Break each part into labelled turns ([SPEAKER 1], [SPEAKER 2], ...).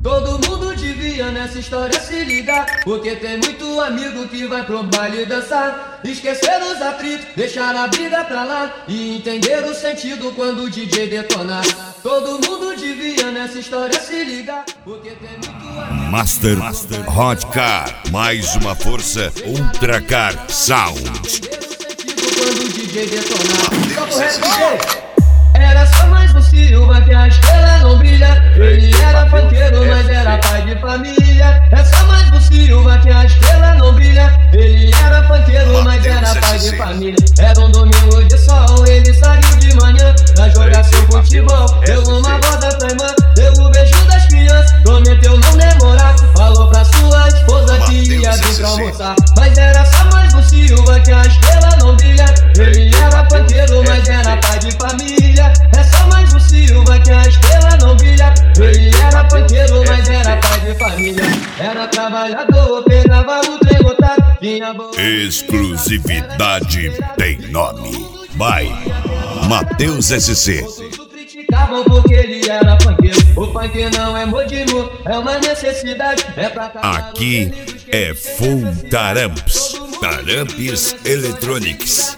[SPEAKER 1] Todo mundo devia nessa história se ligar, porque tem muito amigo que vai pro baile dançar, esquecer os atritos, deixar a briga pra lá e entender o sentido quando o DJ detonar. Todo mundo devia nessa história se ligar, porque tem muito amigo.
[SPEAKER 2] Master Hotcar, mais uma força Ultracar Sound.
[SPEAKER 1] Quando o DJ detonar. Era só mais um Silva que a estrela não brilha. Ele era funkeiro, mas era pai de família. É só mais um Silva que a estrela não brilha. Ele era funkeiro, mas era pai de família. Era um domingo de sol, ele saiu de manhã pra jogar seu futebol. Deu uma volta pra irmã, deu o beijo das crianças, prometeu não demorar. Falou pra sua esposa que ia vir pra almoçar. Mas era só mais um Silva que a estrela não brilha. Ele era funkeiro, mas era pai de família. É só mais um Silva que a estrela não brilha. Ele era funkeiro, mas era pai de família. Era trabalhador, pegava o trem lotado, tinha boa.
[SPEAKER 2] Exclusividade tem nome. By Matheus SC.
[SPEAKER 1] Criticavam porque ele era funkeiro. O funk não é modismo, é uma necessidade. É pra
[SPEAKER 2] aqui é Full Taramps. Taramps Electronics.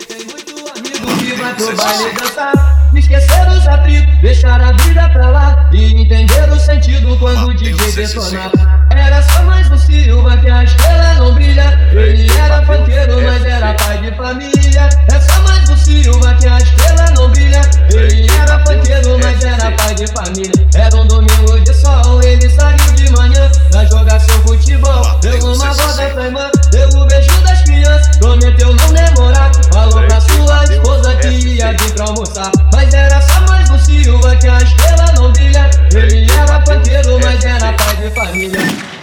[SPEAKER 1] Que vai pro baile dançar, esquecer os atritos, deixar a vida pra lá e entender o sentido quando o DJ detonar. Era só mais um Silva que a estrela não brilha. Ele era funkeiro, mas era pai de família. É só mais um Silva que a estrela não brilha. Ele era funkeiro, mas era pai de família. Era um domingo de sol, ele saiu de manhã pra jogar seu futebol. Deu uma volta pra irmã, deu o beijo das crianças, prometeu não demorar. Falou pra sua esposa que ia vir pra almoçar. Mas era só mais um Silva que a estrela não brilha. Ele era funkeiro, mas era pai de família.